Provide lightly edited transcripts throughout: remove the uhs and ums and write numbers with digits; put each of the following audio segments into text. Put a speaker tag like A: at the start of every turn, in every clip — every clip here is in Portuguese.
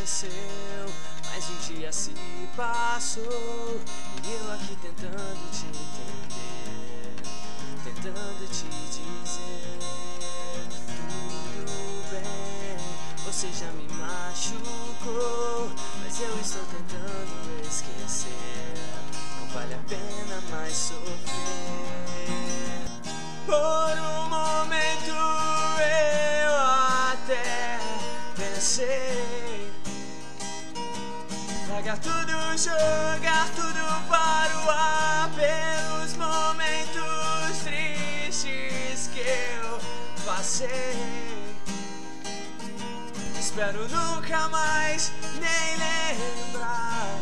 A: esqueceu. Mais um dia se passou e eu aqui tentando te entender, tentando te dizer tudo bem. Você já me machucou, mas eu estou tentando esquecer. Não vale a pena mais sofrer. Por um momento eu até pensei largar tudo, jogar tudo para o ar, pelos momentos tristes que eu passei. Espero nunca mais nem lembrar.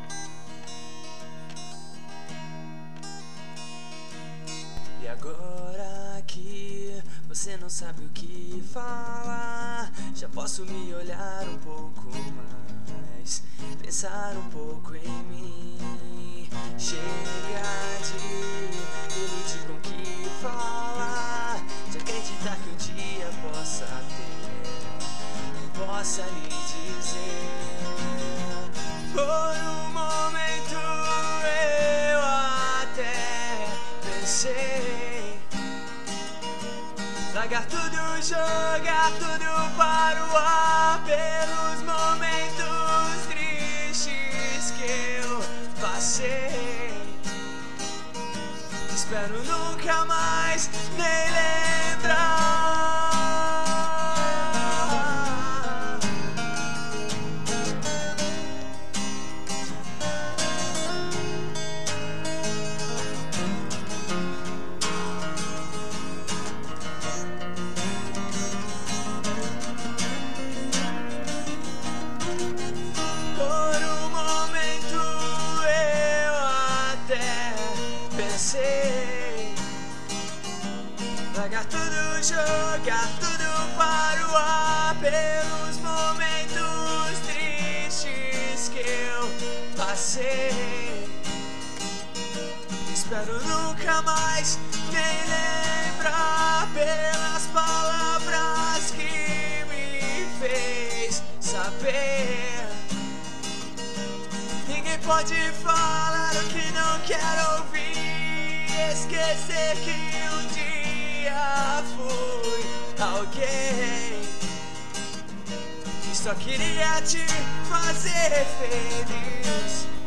A: E agora que você não sabe o que falar, já posso me olhar um pouco mais, pensar um pouco em mim. Chega de iludir com o que falar, de acreditar que um dia possa ter, possa lhe dizer. Por um momento eu até pensei largar tudo, jogar tudo para o ar, pelos momentos tristes que eu passei. Espero nunca mais nem lembrar. Largar tudo, jogar tudo para o ar, pelos momentos tristes que eu passei. Espero nunca mais nem lembrar, pelas palavras que me fez saber. Ninguém pode falar o que não quer ouvir, esquecer que um dia fui alguém que só queria te fazer feliz.